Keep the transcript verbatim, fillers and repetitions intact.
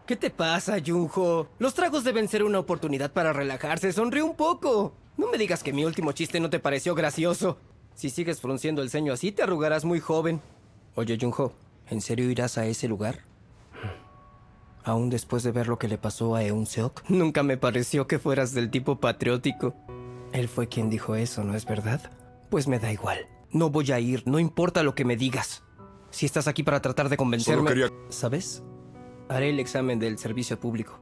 ¿Qué te pasa, Junho? Los tragos deben ser una oportunidad para relajarse. Sonríe un poco. No me digas que mi último chiste no te pareció gracioso. Si sigues frunciendo el ceño así, te arrugarás muy joven. Oye, Junho, ¿en serio irás a ese lugar? ¿Aún después de ver lo que le pasó a Eun-seok? Nunca me pareció que fueras del tipo patriótico. Él fue quien dijo eso, ¿no es verdad? Pues me da igual. No voy a ir, no importa lo que me digas. Si estás aquí para tratar de convencerme... Solo quería... ¿Sabes? Haré el examen del servicio público.